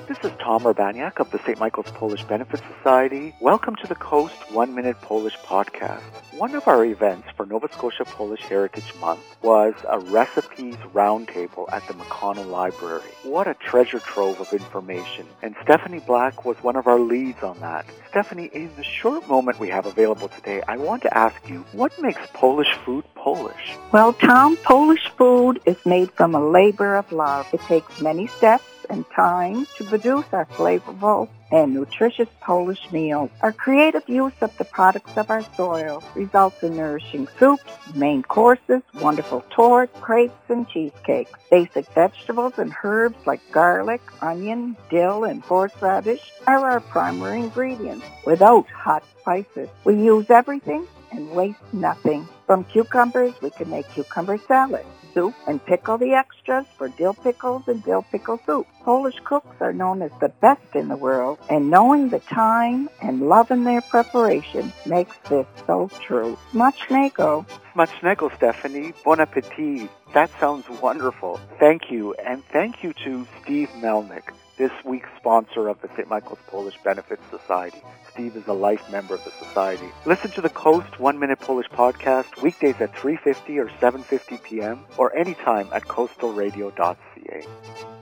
This is Tom Urbaniak of the St. Michael's Polish Benefit Society. Welcome to the Coast 1 Minute Polish Podcast. One of our events for Nova Scotia Polish Heritage Month was a recipes roundtable at the McConnell Library. What a treasure trove of information. And Stephanie Black was one of our leads on that. Stephanie, in the short moment we have available today, I want to ask you, what makes Polish food Polish? Well, Tom, Polish food is made from a labor of love. It takes many steps and time to produce our flavorful and nutritious Polish meals. Our creative use of the products of our soil results in nourishing soups, main courses, wonderful torts, crepes, and cheesecakes. Basic vegetables and herbs like garlic, onion, dill, and horseradish are our primary ingredients without hot spices. We use everything and waste nothing. From cucumbers, we can make cucumber salad, soup, and pickle the extras for dill pickles and dill pickle soup. Polish cooks are known as the best in the world, and knowing the time and love in their preparation makes this so true. Smacznego. Smacznego, Stephanie. Bon appetit. That sounds wonderful. Thank you, and thank you to Steve Melnick, this week's sponsor of the St. Michael's Polish Benefit Society. Steve is a life member of the society. Listen to the Coast 1 Minute Polish Podcast weekdays at 3:50 or 7:50 p.m. or anytime at coastalradio.ca.